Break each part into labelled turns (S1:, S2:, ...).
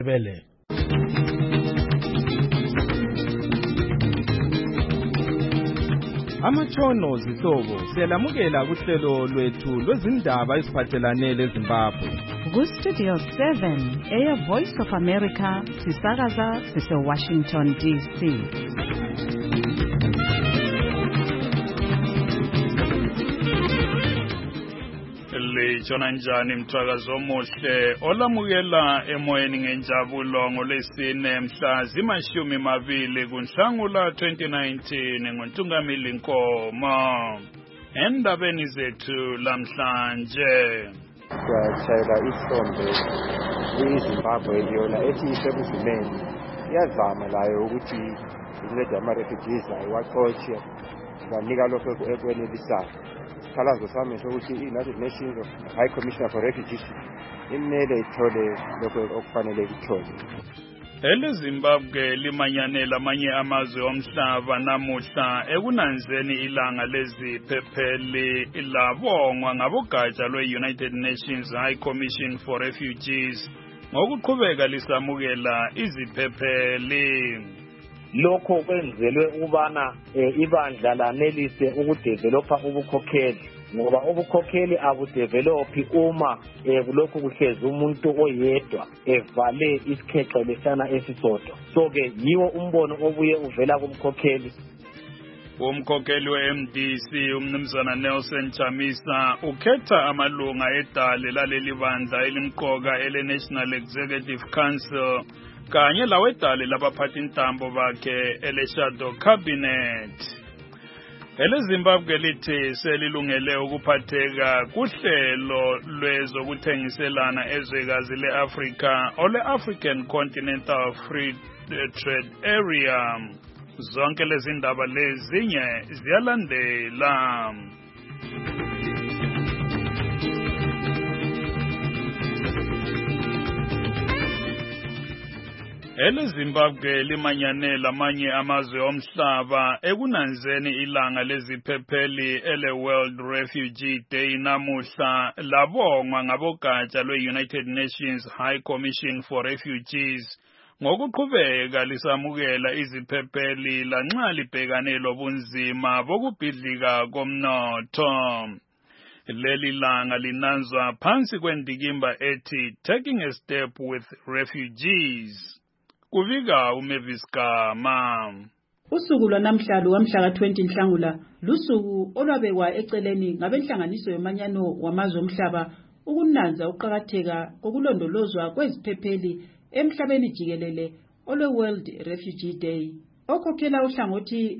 S1: Bele. Amatshono zihlobo siyalamukela kuhlelo lwethu lwezindaba eziphathelane leZimbabwe.
S2: Ku-Studio 7 Air Voice of America sisakaza sise-Washington DC.
S3: Litshona njani mthwakazi omuhle olamukela emoyeni ngenjabulo ngolwesine mhla zima-20 kuNhlangula 2019 ngoNtungamili Nkomo. Endabeni zethu lamhlanje
S4: siyashayela isonto iZimbabwe yona ethi isebuzimeni iyazama layo ukuthi incede ama-refugees iwaxotshe banika lokho ekwenelisayo. Ikhalazo sami sokuthi i-United Nations High Commissioner for Refugees imele ithole lokho okufanele ithole.
S3: EleZimbabwe limanyanela amanye amazwe omhlaba namuhla ekunanzeni ilanga leziphepheli labongwa ngabogatsha lwe-United Nations High Commission for Refugees ngokuqhubeka lisamukela iziphepheli.
S5: Lokho kwenzelwe ukubana ibandla lanelise ukudevelopha ubukhokheli ngoba ubukhokheli abudevelophi uma kulokhu kuhlezi umuntu oyedwa evale isikhexe lesana esisodwa. So-ke yiwo umbono obuye uvela kumkhokheli.
S3: Umkhokheli we-MDC umnumzana Nelson Chamisa ukhetha amalunga edale laleli bandla elimqoka ele-National Executive Council kanye lawedale labaphathi intambo bakhe ele-Shadow Cabinet. EleZimbabwe lithi selilungele ukuphatheka kuhlelo lwezokuthengiselana ezwekazi le-Afrika ole-African Continental Free Trade Area. Zonke lezi ndaba lezinye ziyalandela. EleZimbabwe limanyanela amanye amazwe omhlaba ekunanzeni ilanga leziphepheli ele-World Refugee Day namuhla labongwa ngabogatsha lwe-United Nations High Commission for Refugees ngokuqhubeka lisamukela iziphepheli lanxa libhekane lobunzima bokubhidlika komnotho. Leli langa linanzwa phansi kwendikimba ethi Taking a Step with Refugees. Kuvika uMavis Gama.
S6: Usuku lwanamhlanje wamhla ka-20 Nhlangula lusuku olwabekwa eceleni ngabenhlanganiso yomanyano wamazwe omhlaba ukunanza ukuqhakatheka kokulondolozwa kweziphepheli emhlabeni jikelele olwe-World Refugee Day. Okhokhela uhlangothi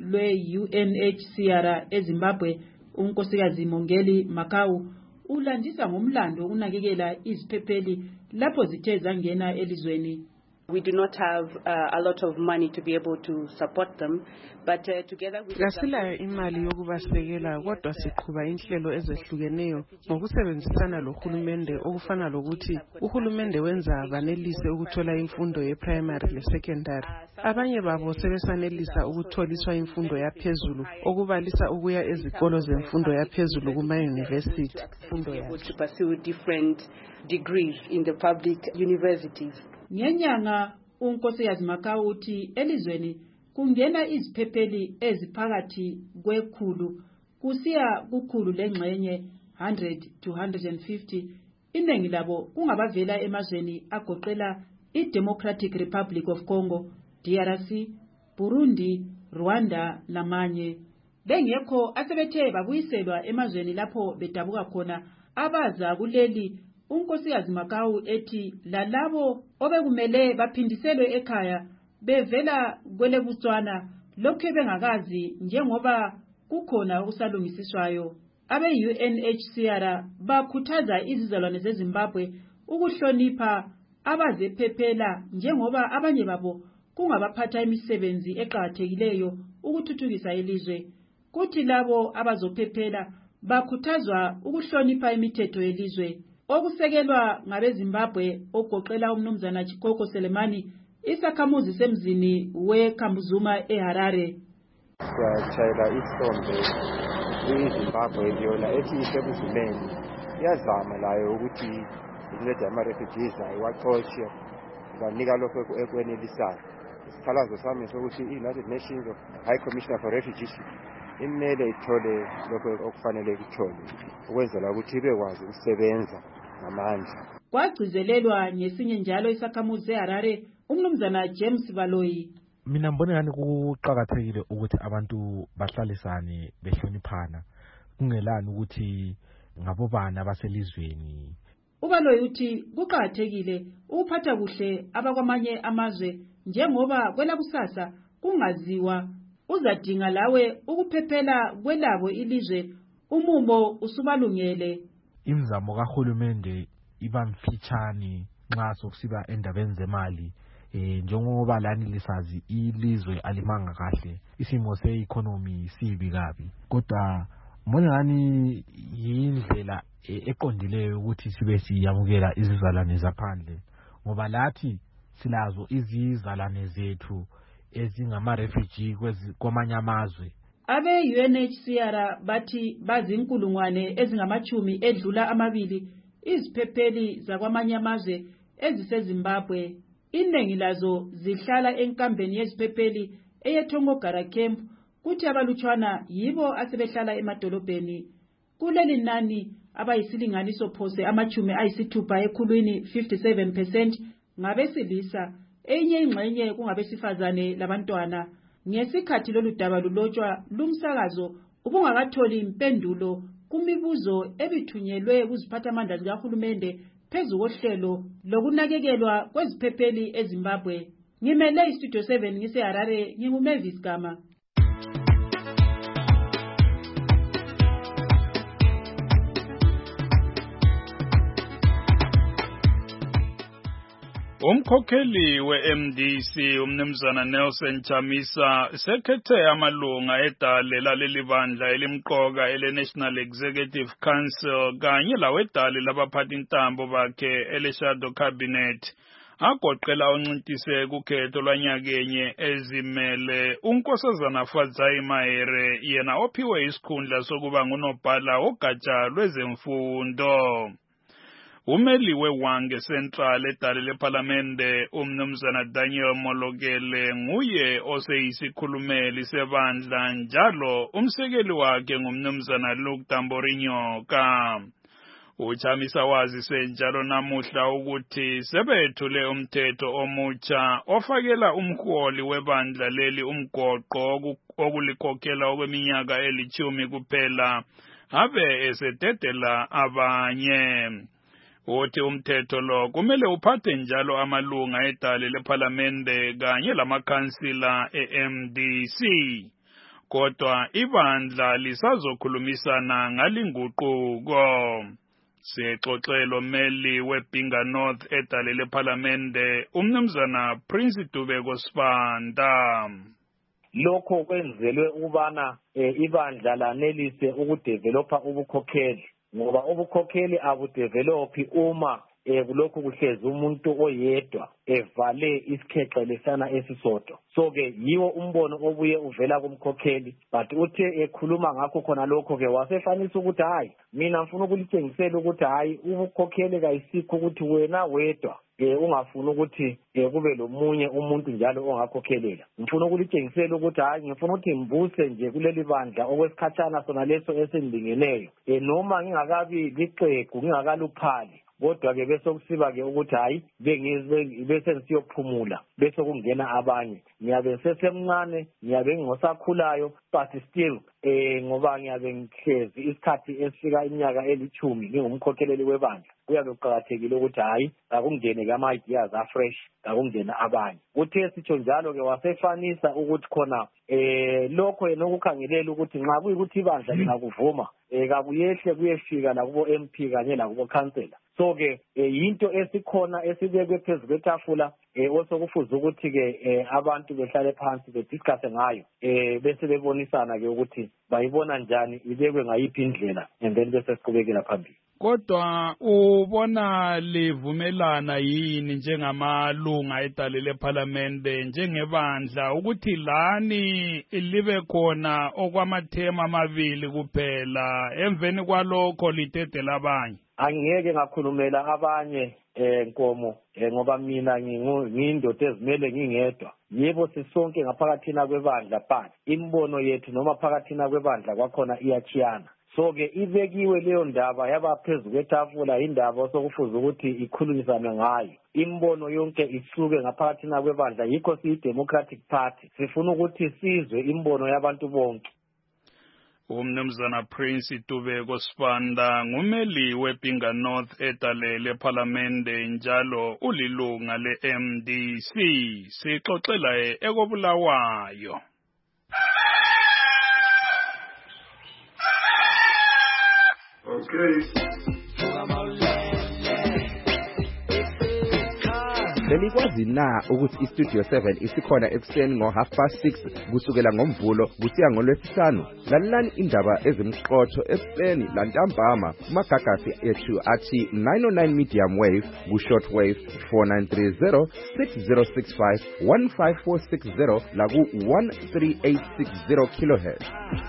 S6: lwe-UNHCR eZimbabwe unkosikazi Mongeli Makau ulandisa ngomlando ukunakekela iziphepheli lapho zithe zangena elizweni.
S7: We do not have a lot of money to be able to support them, but together with
S8: Asilayo imali yokubasekela kodwa siqhuba inhlelo ezehlukeneyo ngokusebenzisana lohulumende okufana lokuthi uhulumende wenza banelise ukuthola imfundo ye-primary le-secondary. Abanye babo sebesanelisa ukutholiswa imfundo yaphezulu okubalisa ukuya ezikolo zemfundo yaphezulu kuma-university.
S7: To pursue different degrees in the public universities.
S6: Ngenyanga unkosikazi Makau uthi elizweni kungena iziphepheli eziphakathi kwekhulu kusiya kukhulu lengxenye 100 to 150. Iningi labo kungabavela emazweni agoqela i-Democratic Republic of Congo, DRC, Burundi, Rwanda namanye. Bengekho asebethe babuyiselwa emazweni lapho bedabuka khona abaza kuleli. Unkosikazi Makau ethi lalabo obekumele baphindiselwe ekhaya bevela kwele Botswana lokho bengakazi njengoba kukhona okusalungisiswayo. Abe-UNHCR bakhuthaza izizalwane zeZimbabwe ukuhlonipha abazephephela njengoba abanye babo kungabaphatha imisebenzi eqhakathekileyo ukuthuthukisa ilizwe. Kuthi labo abazophephela bakhuthazwa ukuhlonipha imithetho yelizwe. Okusekelwa ngabeZimbabwe ogoqela umnumzana Chikoko Selemani isakhamuzi semzini weKambuzuma eHarare.
S4: Siyashayela isonto iZimbabwe yona ethi isebuzimeni iyazama layo ukuthi incede ama-refugees iwaxotshe banika lokho ekwenelisayo. Isikhalazo sami sokuthi i-United Nations High Commissioner for Refugees imele ithole lokho okufanele ikuthole ukwenzela ukuthi ibekwazi ukusebenza ngamandla.
S6: Kwagcizelelwa ngesinye njalo isakhamuzi seHarare umnumzana James Baloyi.
S9: Mina mbona ngani kuqhakathekile ukuthi abantu bahlalisane behloniphana kungelani ukuthi ngabobana baselizweni.
S6: Ubaloyi uthi kuqhakathekile ukuphatha kuhle abakwamanye amazwe njengoba kwelakusasa kungaziwa uzadinga lawe ukuphephela kwelabo ilizwe umumo usubalungele.
S9: Imizamo kahulumende iba mfitshane nxa sokusiba endabeni zemali njengoba lani lisazi ilizwe alimanga kahle isimo se-economy sibi kabi kodwa mbona ngani yindlela eqondileyo ukuthi sibe siyamukela izizalwane zaphandle ngoba lathi silazo izizalwane zethu ezingama-refugee kwamanye amazwe.
S6: Abe-UNHCR bathi bazinkulungwane ezingamachumi edlula amabili iziphepheli zakwamanye amazwe eziseZimbabwe. Iningi lazo zihlala enkambeni yeziphepheli eyeTongogara Camp kuthi abalutshwana yibo asebehlala emadolobheni. Kuleli nani abayisilinganiso phose amachumi ayisithupha ekhulwini 57% ngabesilisa enye ingxenye kungabesifazane labantwana. Ngesikhathi lolu daba lulotshwa lumsakazo ubungakatholi impendulo kumibuzo ebithunyelwe kuziphathamandla zikahulumende phezu kohlelo lokunakekelwa kweziphepheli eZimbabwe. Ngimele iStudio 7 ngiseHarare nginguMavis Gama.
S3: Umkhokheli we-MDC umnumzana Nelson Chamisa sekhethe amalunga edale laleli bandla elimqoka ele-National Executive Council kanye lawedale labaphathintambo bakhe ele-Shadow Cabinet agoqela uNcintise kukhetho lwanyakenye ezimele uNkosazana Fadzai Mahere yena ophiwe isikhundla sokuba ngunobhala wogatsha lwezemfundo. Umeli weWange Central edale leParlamente umnumzana Daniel Molokele nguye oseyisikhulumeli sebandla njalo umsekeli wakhe ngumnumzana Luke Tamborinyoka. Uchamisa wazise njalo namuhla ukuthi sebethule umthetho omutsha ofakela umholi webandla leli umgoqo okulikhokhela okweminyaka eli10 kuphela abe esededela abanye. Uthi umthetho lo kumele uphathe njalo amalunga edale leParlamente kanye lamakhansila eMDC. Kodwa ibandla lisazokhulumisana ngalinguquko. Sexoxelo meli weBinga North edale leParlamente umnumzana Prince Dubeko Sibanda.
S5: Lokho kwenzelwe ubana ibandla lanelise ukudevelopa ubukhokheli ngoba ubukhokheli abudevelopi uma kulokhu kuhlezi umuntu oyedwa evale isikhexe lesana esisodwa. So ke yiwo umbono obuye uvela kumkhokheli but uthe ekhuluma ngakho khona lokho ke wasefanisa ukuthi hayi mina ngifuna ukulitshengisela ukuthi hayi ubukhokheli kayisikho ukuthi wena wedwa ungafuni ukuthi kube lomunye umuntu njalo ongakhokhelela. Ngifuna ukulitshengisela ukuthi hayi ngifuna ukuthi mbuse nje kuleli bandla okwesikhatshana sona leso esendingeneyo noma ngingakabi lixhegu ngingakaluphali kodwa ke bese kusiba ke ukuthi hayi bese nsiyophumula bese kungena abanye ngiyabe sesemncane ngiyabe ngingosakhulayo but still ngoba ngiyabe ngihlezi isikhathi esifika iminyaka eli10 ngingumkhokheleli webandla kuyabe kuqhakathekile ukuthi hayi akungene kama ideas afresh akungena abanye. Uthe sitsho njalo ke wasefanisa ukuthi khona lokho yena ukukhangelela ukuthi nxa kuyikuthi ibandla lingakuvuma kabuyehle kuyefika la kubo MP kanye la kubo councillor. So ke yinto esikhona esibekwe phezulu kwetafula osokufuza ukuthi ke abantu behlale phansi bediscuss ngayo bese bebonisana ke ukuthi bayibona njani ibekwe ngayiphi indlela and then bese siqhubekela phambili.
S3: Kodwa ubona livumelana yini njengamalunga edale leParliamente njengebandla ukuthi lani libe khona okwamathema amabili kuphela emveni kwalokho lidedela abanye?
S5: Angeke ngakhulumela abanye Nkomo ngoba mina ngiyindoda ezimele ngingedwa. Yebo sisonke ngaphakathina kwebandla but imbono yethu noma phakathina kwebandla kwakhona iyachiyana. So ke ibekiwe leyo ndaba yaba phezulu kwetafula indaba sokufuza ukuthi ikhulunyisane ngayo. Imbono yonke isuke ngaphakathina kwebandla yikho siyi-Democratic Party. Sifuna ukuthi sizwe imbono yabantu bonke.
S3: Umnumzana Prince Tubeko Sibanda ngumeli wePinga North edale leParliamente njalo ulilunga le-MDC. Sixoxela ekobulawayo.
S10: Okay.
S11: Belikwazi na ukuthi iStudio 7 isikhona ekuseni ngo6:30 kusukela ngomvulo kusiya ngolwesihlanu. Lalelani indaba ezimqotho ekuseni lantambama kumagagasi ethu athi 909 medium wave ku-short wave 4930 6065 15460 la ku-13860 kHz.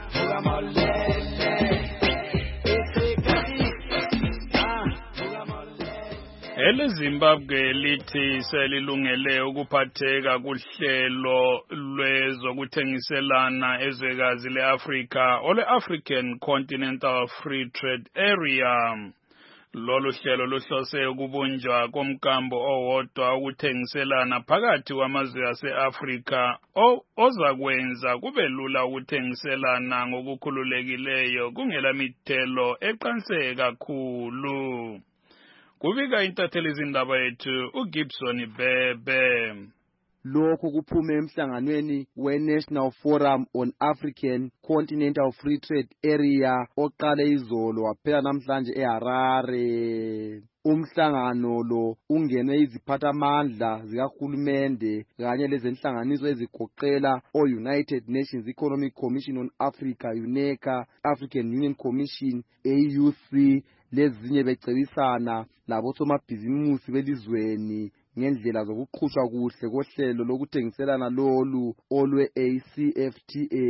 S3: EleZimbabwe lithi selilungele ukuphatheka kuhlelo lwezokuthengiselana ezwekazi leAfrika ole-African Continental Free Trade Area. Lolu hlelo luhlose ukubunjwa komkambo owodwa ukuthengiselana phakathi kwamazwe ase-Afrika ozakwenza kube lula ukuthengiselana ngokukhululekileyo kungela mithelo eqanse kakhulu. Kubika intatheli izindaba yethu uGibson Bebe.
S12: Lokho kuphume emhlanganweni we-National Forum on African Continental Free Trade Area oqale izolo waphela namhlanje eHarare. Umhlangano lo ungene iziphathamandla zikahulumende kanye lezenhlanganiso ezigoqela o-United Nations Economic Commission on Africa, UNECA, African Union Commission, AUC, lezinye becebisana labosomabhizimusi belizweni ngendlela zokuqhutshwa kuhle kohlelo lokuthengiselana lolu olwe-ACFTA.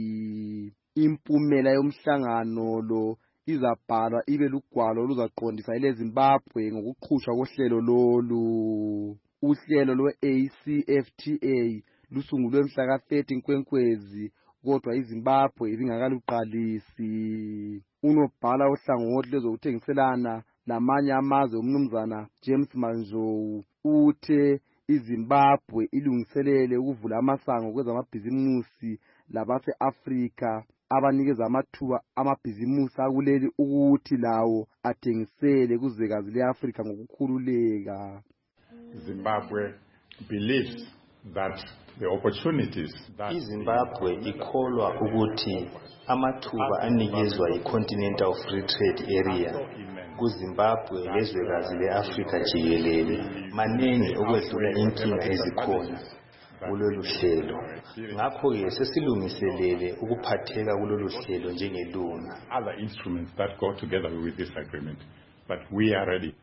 S12: Impumela yomhlangano lo izabhalwa ibe lugwalo oluzaqondisa ileZimbabwe ngokuqhutshwa kohlelo lolu. Uhlelo lwe-ACFTA lusungulwe mhla ka-30 Nkwenkwezi kodwa iZimbabwe ibingakaluqalisi. Unobhala ohlangothi lwezokuthengiselana lamanye amazwe umnumzana James Manzou uthe iZimbabwe ilungiselele ukuvula amasango kwezamabhizimusi labase-Afrika abanikeza amathuba amabhizimusi akuleli ukuthi lawo athengisele kuzwekazi le-Afrika ngokukhululeka.
S10: Zimbabwe believes that the opportunities that
S13: iZimbabwe ikholwa ukuthi amathuba anikezwa yi-Continental Free Trade Area kuZimbabwe lezwekazi le-Afrika jikelele maningi okwedlula inkinga ezikhona kulolu hlelo. Ngakho-ke sesilungiselele ukuphatheka kulolu hlelo njengelunga.
S10: Other instruments that go together with this agreement, but we are ready.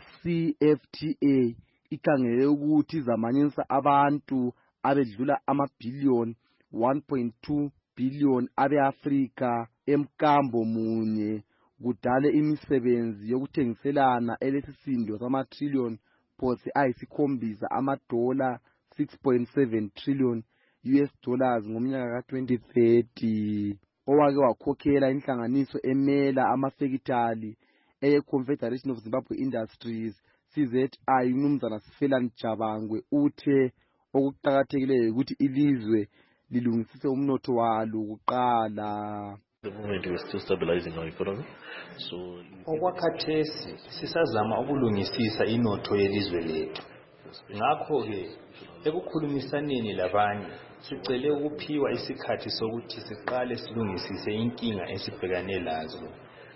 S12: I-CFTA ikhangele ukuthi izamanyisa abantu abedlula amabhiliyoni 1.2 billion abe-Afrika emkambo munye kudale imisebenzi yokuthengiselana elesisindo sama-trillion phose ayisikhombisa amadola 6.7 trillion US dollars ngomnyaka ka-2030. Owake wakhokhela inhlanganiso emela amafekitali eye-Confederation of Zimbabwe Industries CZI umnumzana Sifelani Jabangwe uthe okuqhakathekileyo ukuthi ilizwe lilungisise umnotho walo kuqala.
S14: The moment we are still stabilizing our economy. So
S13: okwakhathesi sisazama ukulungisisa inotho yelizwe lethu. Ngakho-ke ekukhulumisaneni labanye sicele ukuphiwa isikhathi sokuthi siqale silungisise inkinga esibhekane lazo.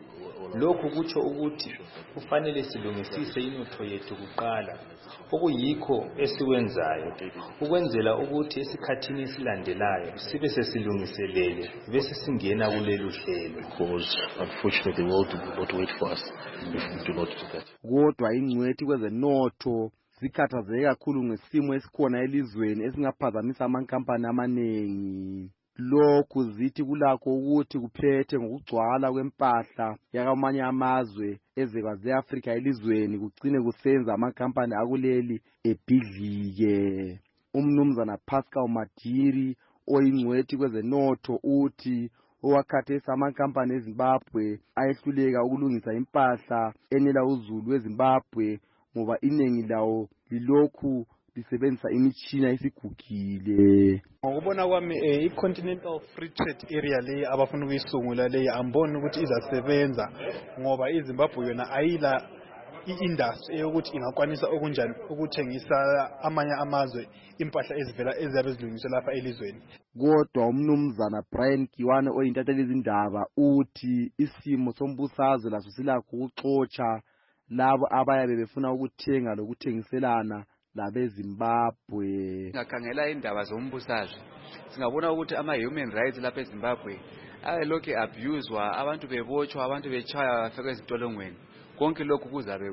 S13: lokhu kutsho ukuthi kufanele silungisise inotho yethu kuqala okuyikho esikwenzayo ukwenzela ukuthi esikhathini esilandelayo sibe sesilungiselele bese singena kulelu hlelo
S14: because unfortunately the world will not wait for us if we do not do that.
S12: Kodwa ingcwethi kwezenotho zikhathazeke kakhulu ngesimo esikhona elizweni esingaphazamisa amankampani amanengi. Lokhu zithi kulakho ukuthi kuphethe ngokugcwala kwempahla yakamanye amazwe ezekwazi eAfrika elizweni kugcine kusenza amankampani akuleli ebhidlike. Umnumzana Pascal Madiri oyingcwethi kwezenotho uthi owakhathesa amankampani eZimbabwe ayehluleka ukulungisa impahla enela uzulu weZimbabwe ngoba iningi lawo lilokhu lisebenzisa imitshina esigugile.
S15: Ngokubona kwami i-Continental Free Trade Area leyi abafuna ukuyisungula leyi amboni ukuthi izasebenza ngoba iZimbabwe yona ayila i-industry yokuthi ingakwanisa okunjani ukuthengisa amanye amazwe impahla ezivela eziyabe zilungiswe lapha elizweni.
S12: Kodwa umnumzana Brian Kiwane oyintatheli izindaba uthi isimo sombusazwe laso silakho ukuxotsha labo abayabe befuna ukuthenga lokuthengiselana labeZimbabwe.
S16: Ngakhangela indaba zombusazwe singabona ukuthi ama-human rights lapha eZimbabwe ayelokhu abuswa, abantu bebotshwa, abantu betshaywa bafakwa ezintolongweni. Konke lokhu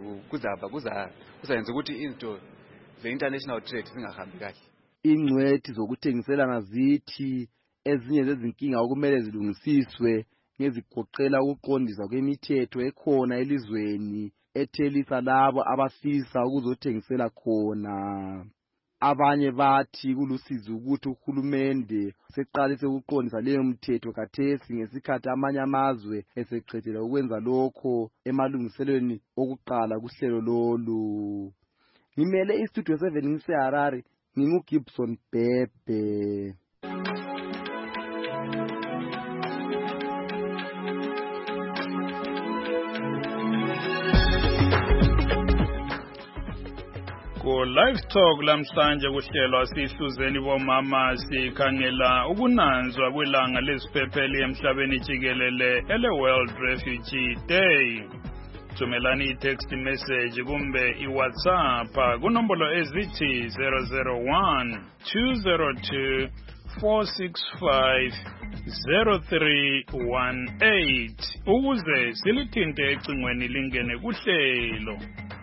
S16: kuzayenza ukuthi izinto ze-international trade zingahambi kahle.
S12: Ingcwethi zokuthengiselana zithi ezinye zezinkinga okumele zilungisiswe ngezigoqela ukuqondisa kwemithetho ekhona elizweni ethelisa labo abafisa ukuzothengisela khona. Abanye bathi kulusizi ukuthi uhulumende seqalise ukuqondisa leyo mthetho khathesi ngesikhathi amanye amazwe eseqedile ukwenza lokho emalungiselweni okuqala kuhlelo lolu. Ngimele istudio 7 ngiseHarare, nginguGibson Bebe.
S3: Live Talk lamhlanje kuhlelwa sihluzeni bomama sikhangela ukunanzwa kwelanga leziphepheli emhlabeni jikelele ele World Refugee Day. Thumelani i-text message kumbe i-WhatsApp kunombolo ezithi 001 202 465 0318 ukuze silithinte ecingweni lingene kuhlelo.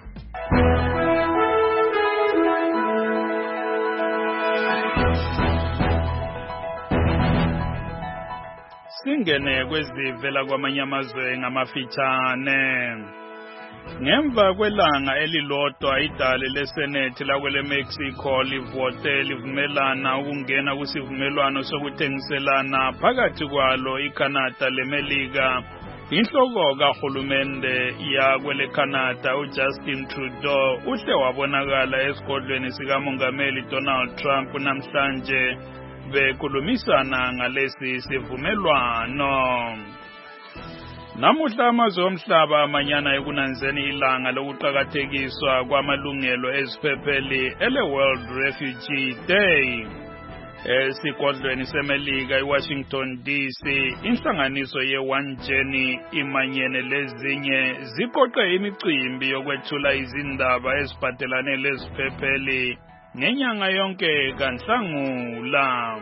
S3: Singene kwezivela kwamanye amazwe ngamafitshane. Ngemva kwelanga elilodwa idale leSenate lakwele Mexico livote livumelana ukungena kusivumelwano sokuthengiselana phakathi kwalo iCanada leMelika. Inhloko kahulumende yakwele Canada uJustin Trudeau uhle wabonakala esigodlweni sikamongameli Donald Trump namhlanje bekhulumisana ngalesi sivumelwano. Namuhla amazwe omhlaba amanyana ekunanzeni ilanga lokuqakathekiswa kwamalungelo eziphepheli ele World Refugee Day. Esigodlweni seMelika eWashington DC inhlanganiso ye-One Journey imanyene lezinye ziqoqe imicimbi yokwethula izindaba eziphathelane leziphepheli ngenyanga yonke kaNhlangula.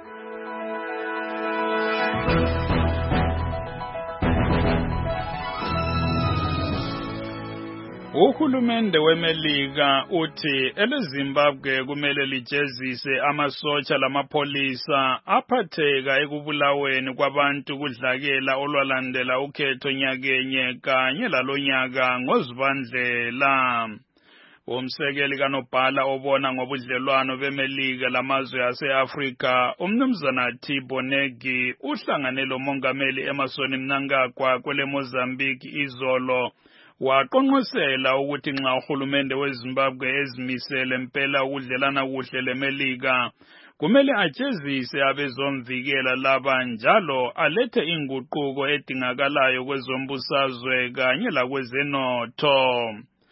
S3: Uhulumende weMelika uthi eleZimbabwe kumele lijezise amasotsha lamapolisa aphatheka ekubulaweni kwabantu kudlakela olwalandela ukhetho nyakenye kanye lalonyaka ngoZibandlela. Umsekeli kaNobhala obona ngobudlelwano beMelika lamazwe ase-Afrika umnumzana Thabo Mbeki uhlangane lomongameli Emmerson Mnangagwa kwele Mozambique izolo waqonqosela ukuthi nxa uhulumende weZimbabwe ezimisele impela ukudlelana kuhle leMelika kumele ajezise abezomvikela laba njalo alethe inguquko edingakalayo kwezombusazwe kanye lakwezenotho.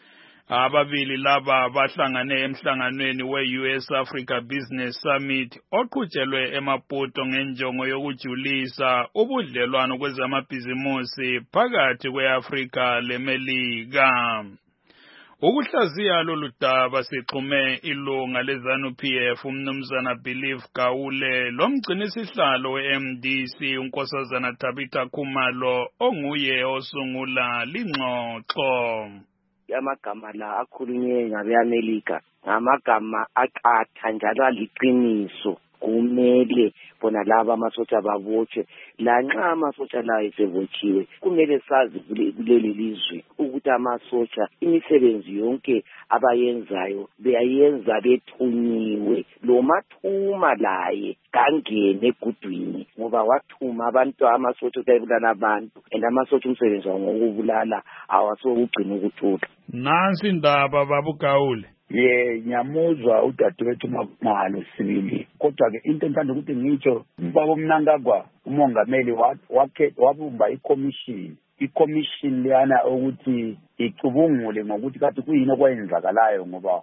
S3: Ababili laba bahlangane emhlanganweni we-US Africa Business Summit oqhutshelwe eMaputo ngenjongo yokujulisa ubudlelwano kwezamabhizimusi phakathi kwe-Afrika leMelika. Ukuhlaziya lolu daba sixhume ilunga leZANU-PF umnumzana Believe Gawule lomgcinisihlalo we-MDC unkosazana Tabitha Khumalo onguye osungula lingxoxo.
S17: Amagama la akhulunywe ngabe-Amerika ngamagama aqatha njalo aliqiniso. Kumele bona laba amasotsha babotshwe lanxa amasotsha la esevotshiwe kumele sazi kuleli lizwe ukuthi amasotsha imisebenzi yonke abayenzayo beyenza bethunyiwe. Lo mathuma laye kangene egudwini ngoba wathuma abantu amasotsha ukubulala abantu and amasotsha umsebenzi wawo ngokubulala awasokugcina ukuthula.
S3: Nansi indaba babugawule.
S18: Ngiyamuzwa udadewethu Makhumalo sibili kodwa ke into engithanda ukuthi ngitsho ubaba uMnangagwa umongameli wabumba i-commission leyana ukuthi icubungule ngokuthi kade kuyini okwenzakalayo ngoba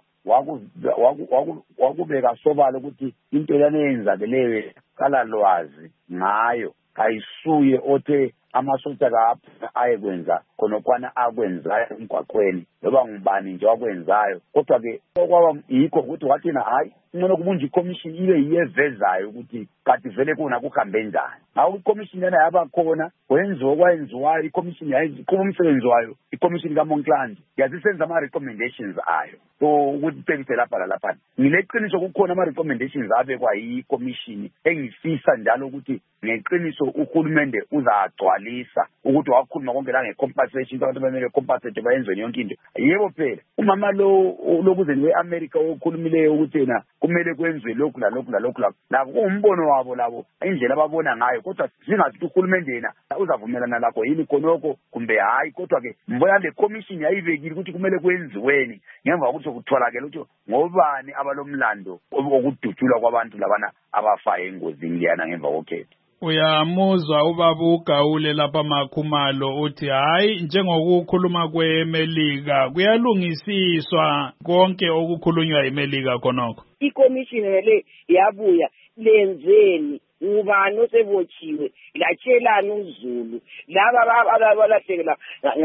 S18: wakubeka sobala ukuthi into lana eyenzakeleyo kala lwazi ngayo kayisuye othe amasotsha kapha ayekwenza khonokwana akwenzayo emgwaqweni loba ngubani nje wakwenzayo kodwa ke okwaba yikho ukuthi wathina hayi ngcono kubunje i-commission ibe yiyevezayo ukuthi kade vele kuna kuhambe njani. Ngawo i-commission yana yaba khona kwenziwa okwayenziwayo i-commission yayiqhuba umsebenzi wayo i-commission kaMonklanzi yazisenza ama-recommendations ayo. So ukuthi icebise lapha lalapha ngileqiniso kukhona ama-recommendations abekwa yi-commission engifisa njalo ukuthi ngeqiniso uhulumende uzagcwalisa ukuthi wakhuluma konke la nge-compensation abantu bamele compensate bayenzweni yonke into. Yebo phela umama lo lokuzeni we-America okhulumileyo ukuthi yena kumele kwenziwe lokhu lalokhu labo umbono wabo labo indlela ababona ngayo kodwa singathi uhulumende yena uzavumelana lakho yini khonoko kumbe hayi kodwa ke mbona le commission yayibekile ukuthi kumele kwenziweni ngemva kokuthi kutholakala ukuthi ngobani abalomlando okudutshulwa kwabantu labana abafaye engozini liyana ngemva kokhetho.
S3: Uyamuzwa ubaba uGawule lapha Makhumalo uthi hayi njengokukhuluma kweMelika kuyalungisiswa konke okukhulunywa iMelika khonoko.
S17: I-commission le yabuya lenzeni ubani osebotshiwe latshelana uZulu laba abalahlekela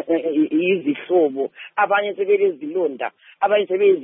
S17: izihlobo abanye sebelezilonda abanye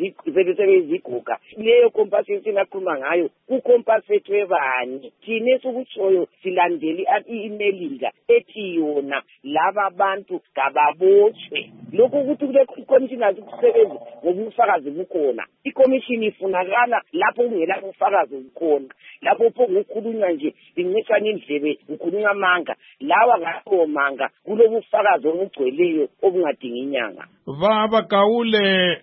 S17: sebeziguga leyo compensation akhuluma ngayo kucompensate bani thine sokutshoyo silandeli iMelika ethi yona laba bantu kababotshwe lokho ukuthi kule commission akusebenza ngobufakazi bukhona i-commission ifunakala lapho kungela ubufakazi bukhona lapho ukukhulunywa nje incishana indlebe ukhulunywa amanga lawa ngawo manga kulobufakazi obugcweleyo obungadingi inyanga.
S3: Baba Gawule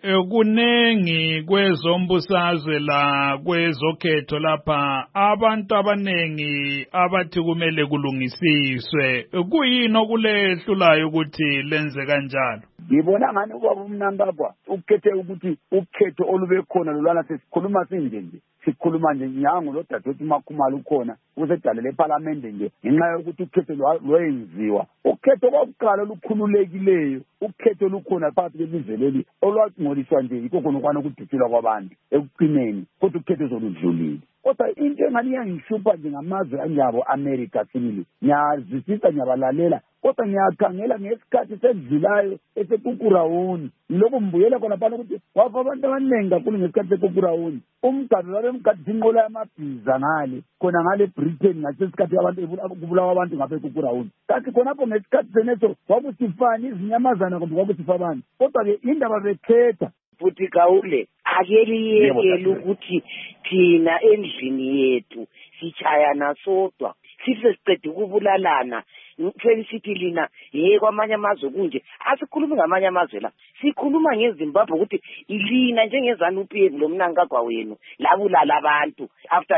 S3: kunengi kwezombusazwe la kwezokhetho lapha abantu abanengi abathi kumele kulungisiswe kuyini okulehlulayo ukuthi lenze kanjalo?
S18: Ngibona ngani ubaba uMnangagwa ukhethe ukuthi ukhetho olube khona lolana sesikhuluma sinje sikhuluma nje nyango lo dadewethu Makhumalo ukhona usedalele eParliament nje ngenxa yokuthi ukhetho lwenziwa ukhetho kwakuqala olukhululekileyo ukhetho lukhona phakathi kwelizwe leli olwangcoliswa nje yikho khona kwana ukudutshulwa kwabantu ekuqineni kodwa ukhetho zoludlulile. Kodwa into engani iyangihlupha nje ngamazwe anjabo America sibili ngiyazisisa ngiyabalalela kodwa ngiyakhangela ngesikhathi sedlulayo esekukurawuni lokho mbuyela khona phana ukuthi wafa abantu abaningi kakhulu ngesikhathi sekukurawuni umgadi babemgadi inqola yamabhiza ngale khona ngale Britain ngasesikhathi abantu kubulawa abantu ngapha ekukurawuni kanti khonapho ngesikhathi seneso kwakusifani izinyamazana kumbe kwakusifa abantu kodwa ke indaba bekhetha
S17: futhi Gawule akeliyekele ukuthi thina endlini yethu sichayana sodwa sihle siqede ukubulalana sithi lina kwamanye amazwe kunje asikhulumi ngamanye amazwe la sikhuluma ngeZimbabwe ukuthi ilina njengeZANU-PF lo Mnangagwa wenu labulala abantu after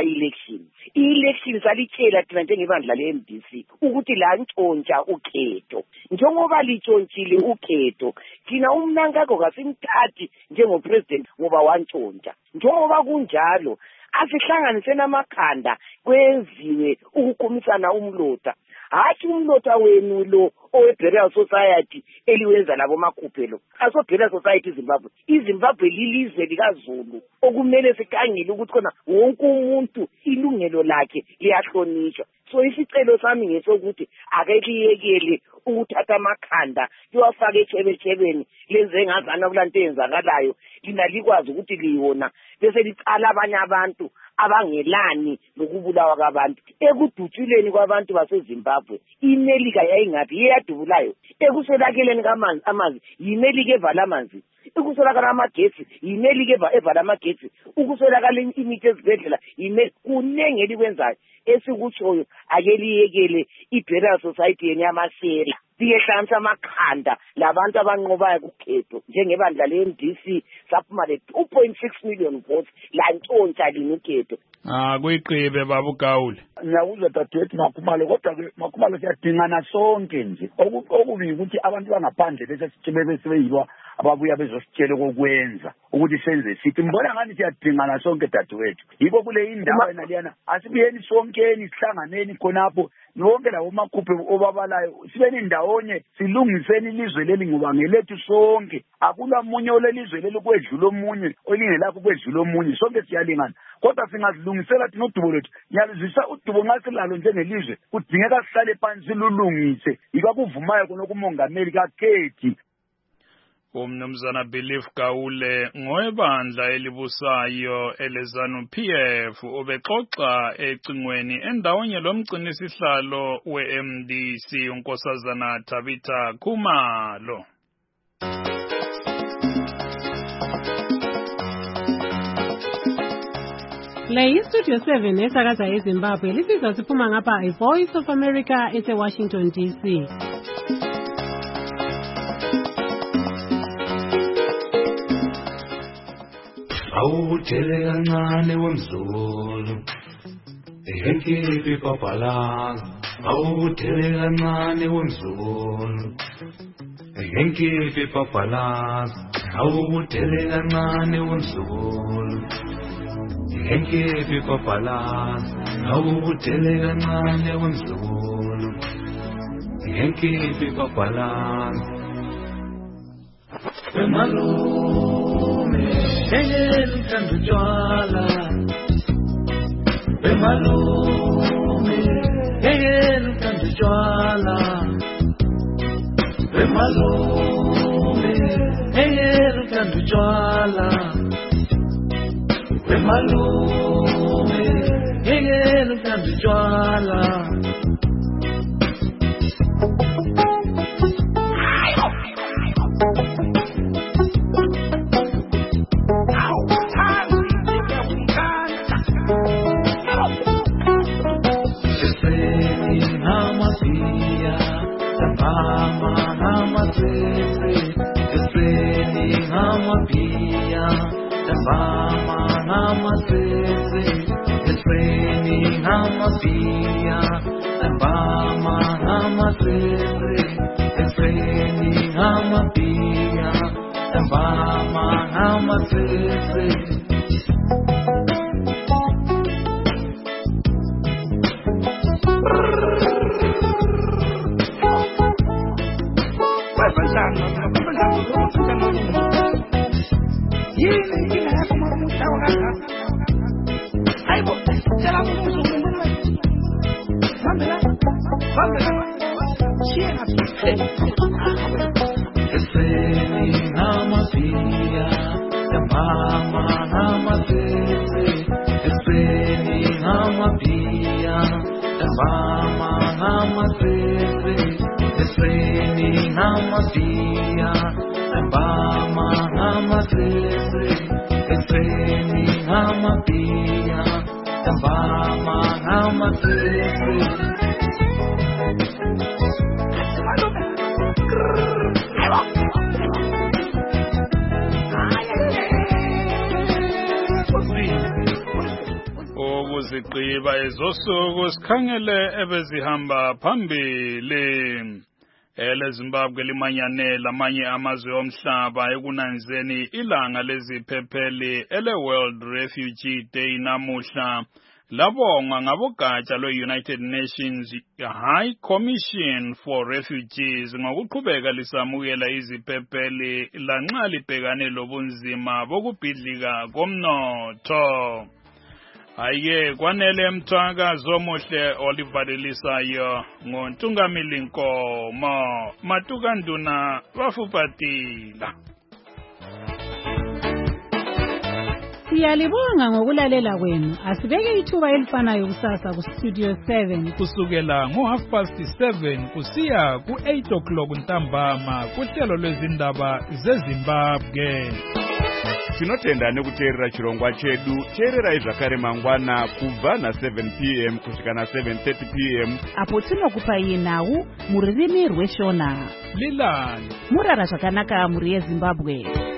S17: election salitshela thina njengebandla le-MDC ukuthi la ntshontsha ukhetho njengoba litshontshile ukhetho thina uMnangagwa kasimthathi njengopresident ngoba wantshontsha njengoba kunjalo asihlanganise namakhanda kwenziwe ukukumisana umlota hathi umnotha wenu lo owe-Burial Society eliwenza labo makhuphe lo. Aso-Burial Society Zimbabwe. iZimbabwe lilizwe likaZulu okumele sikhangele ukuthi khona wonke umuntu ilungelo lakhe liyahlonishwa. So isicelo sami ngesokuthi akeliyekele ukuthatha amakhanda liwafake echebechebeni lenze ngazana kulanto eyenzakalayo lina likwazi ukuthi liyona bese licala abanye abantu abangelani lokubulawa kwabantu. Ekudutshuleni kwabantu baseZimbabwe iMelika yayingaphi iyadubulayo. Ekuswelakeleni amanzi yiMelika evala amanzi. Ukuswelakala amagesi yiMelika evala amagesi. Ukuswelakala imithi ezibhedlela yiMelika. Kunenge elikwenzayo esikutshoyo akeliyekele iBurial Society yeNyamasela liyehlanganisa amakhanda labantu abanqobayo kukhetho njengebandla le-MDC saphuma le-2.6 million votes lantshontsha lina ukhetho.
S3: Kuyiqibe baba uGawule.
S18: Ngiyakuzwa dadewethu Makhumalo, kodwa-ke Makhumalo siyadingana sonke nje. Okubi ukuthi abantu bangaphandle besebeyilwa ababuya bezositshela kokwenza ukuthi senze sithi mbona ngani siyadingana sonke dadewethu. Yiko kule indawo enaliyana asibuyeni sonkeni sihlanganeni khonapho nonke labo makhuphe obabalayo sibeni ndawonye silungiseni ilizwe leli ngoba ngelethu sonke. Akulamunye olelizwe leli kwedlula omunye olingelakho kwedlula omunye, sonke siyalingana. Kodwa singazilungisela thina udubo lwethu. Ngiyalizwisa udubo ngasilalo njengelizwe kudingeka sihlale phansi lulungise. Yiko kuvumayo kunokumongameli kakhethi.
S3: Umnumzana Belief Gawule ngoebandla elibusayo eleZANU-PF ubexoxa ecingweni endawonye lomgcinisihlalo we-MDC unkosazana Tabitha Khumalo.
S19: Le iStudio 7 esakaza eZimbabwe lisizwa siphuma ngapha iVoice of America eseWashington DC.
S20: Awuthele kancane wemzulu ehekipi papalaza. Awuthele kancane wemzulu ehekipi papalaza. Awuthele kancane wemzulu ehekipi papalaza. Awuthele kancane wemzulu ehekipi papalaza. Engel kandu jwala Bemalume Engel kandu jwala Bemalume Engel kandu jwala Bemalume Engel kandu jwala
S3: Okuziqiba ezosuku sikhangele ebezihamba phambili. EleZimbabwe limanyane lamanye amazwe omhlaba ekunanzeni ilanga leziphepheli ele World Refugee Day namuhla labongwa ngabogatsha lwe-United Nations High Commission for Refugees ngokuqhubeka lisamukela iziphepheli lanxa libhekane lobunzima bokubhidlika komnotho. Ayike kwanele mthwakazo omuhle olivalelisayo ngoNtungamili Nkomo Matukanduna Bafupatila.
S19: Siyalibonga ngokulalela kwenu. Asibeke ithuba elifanayo kusasa ku Studio 7
S1: kusukela ngo7:30 kusiya ku8 ntambama kuhlelo lwezindaba zeZimbabwe.
S21: Tinotenda nekuteerera chirongwa chedu. Teerera zvakare mangwana kubva na7 p.m. kusvika na7:30 p.m.
S2: apo tinokupai nhau muririmi rweshona.
S1: Lilani
S2: murara zvakanaka muri yeZimbabwe.